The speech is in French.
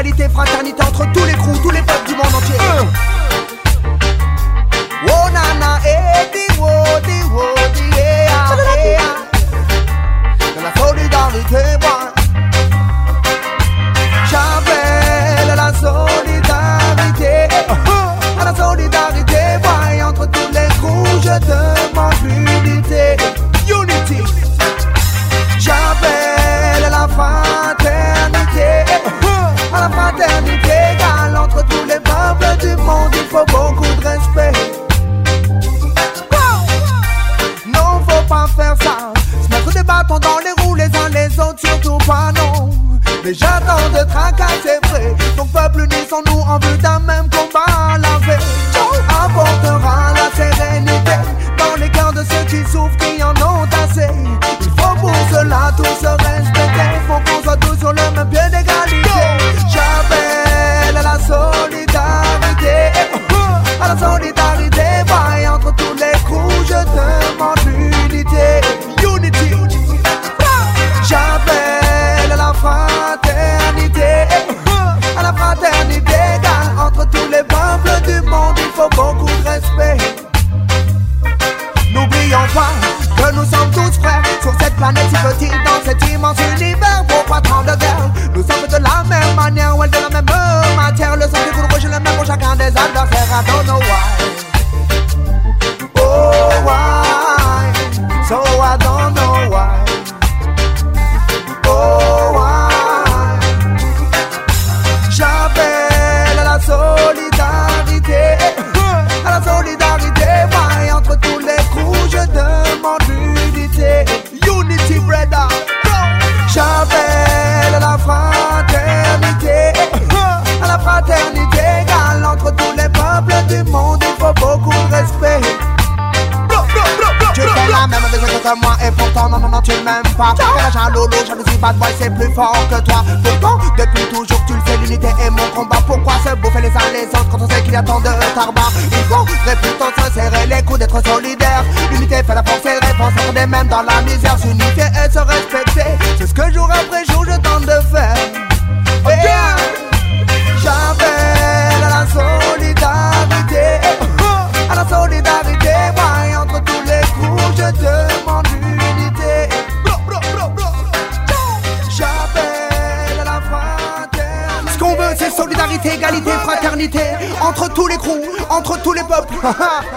égalité, fraternité entre tous les crews, tous les peuples du monde entier. Oh nana, de la solidarité, moi j'appelle à la solidarité, à la solidarité, moi. Et entre tous les crews, je demande l'unité. Unity. J'appelle à la fraternité, à la fraternité égale entre tous les peuples du monde. Il faut beaucoup de respect. Non, faut pas faire ça, se mettre des bâtons dans les roues les uns les autres, surtout pas non. Mais j'attends de tracas, c'est vrai. Donc peuple unissons-nous en vue d'un même combat. La paix apportera la sérénité dans les cœurs de ceux qui souffrent, qui en ont assez. Il faut pour cela tous se respecter. Faut qu'on soit tous sur le même pied d'égalité. J'appelle à la solidarité, à la solidarité. Et entre tous les coups, je demande l'unité. Unity. J'appelle à la fraternité, à la fraternité égale entre tous les peuples du monde. Il faut beaucoup de respect. N'oublions pas que nous sommes tous frères sur cette planète si petite, dans cet immense univers. Pour pas prendre de guerre, nous sommes de la même manière, ouais, de la même matière. Le sang du coup rouge est le même pour chacun des adversaires. I don't know why, oh why, so I don't know why. Oh, why? J'appelle à la solidarité, à la solidarité, ouais. Entre tous les coups, je demande l'unité. Unity, brother. J'appelle à la fraternité, à la fraternité égale entre tous les peuples du monde. Il faut beaucoup de respect. Tu fais la même besoin que moi et pourtant non tu m'aimes pas. Quel âge à Lolo, jalousie, bad boy c'est plus fort que toi. Pourtant depuis toujours tu le sais, l'unité est mon combat. Pourquoi se bouffer les uns les autres quand on sait qu'il y a tant de tarba? Il faudrait plutôt se serrer les coups, d'être solidaire. L'unité fait la force et réponse, on est même dans la misère. S'unifier et se respecter, c'est ce que jour après jour je tente de faire. Yeah. J'appelle à la solidarité, à la solidarité, ouais. Entre tous les coups, je demande l'unité. J'appelle à la fraternité. Ce qu'on veut, c'est solidarité, égalité, fraternité. Entre tous les crews, entre tous les peuples.